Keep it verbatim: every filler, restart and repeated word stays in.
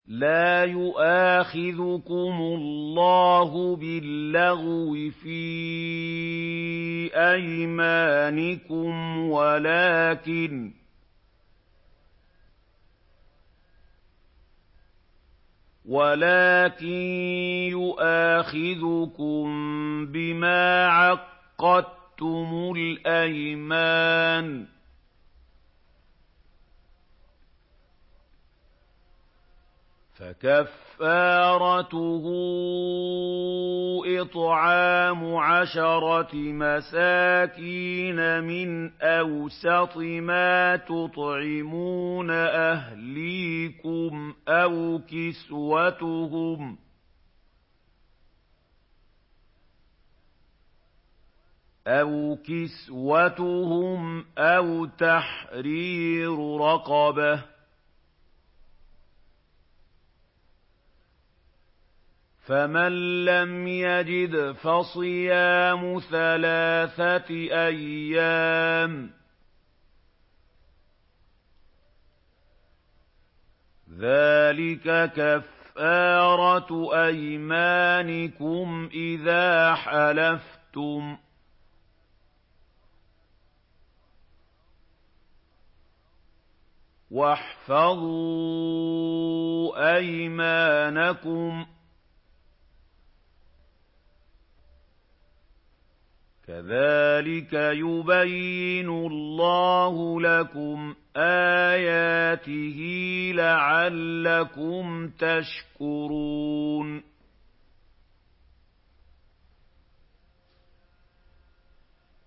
لَا يُؤَاخِذُكُمُ اللَّهُ بِاللَّغْوِ فِي أَيْمَانِكُمْ وَلَٰكِن ولكن يُؤَاخِذُكُم بِمَا عَقَّدتُّمُ الْأَيْمَانَ ۖ فَكَفَّارَتُهُ إِطْعَامُ عَشَرَةِ مَسَاكِينَ مِنْ أَوْسَطِ مَا تُطْعِمُونَ أَهْلِيكُمْ أَوْ كِسْوَتُهُمْ أَوْ كِسْوَتُهُمْ أَوْ تَحْرِيرُ رَقَبَةٍ ۖ فَمَن لَّمْ يَجِدْ فَصِيَامُ ثَلَاثَةِ أَيَّامٍ ۚ ذَٰلِكَ كَفَّارَةُ أَيْمَانِكُمْ إِذَا حَلَفْتُمْ ۚ وَاحْفَظُوا أَيْمَانَكُمْ ۚ كَذَٰلِكَ يُبَيِّنُ اللَّهُ لَكُمْ آيَاتِهِ لَعَلَّكُمْ تَشْكُرُونَ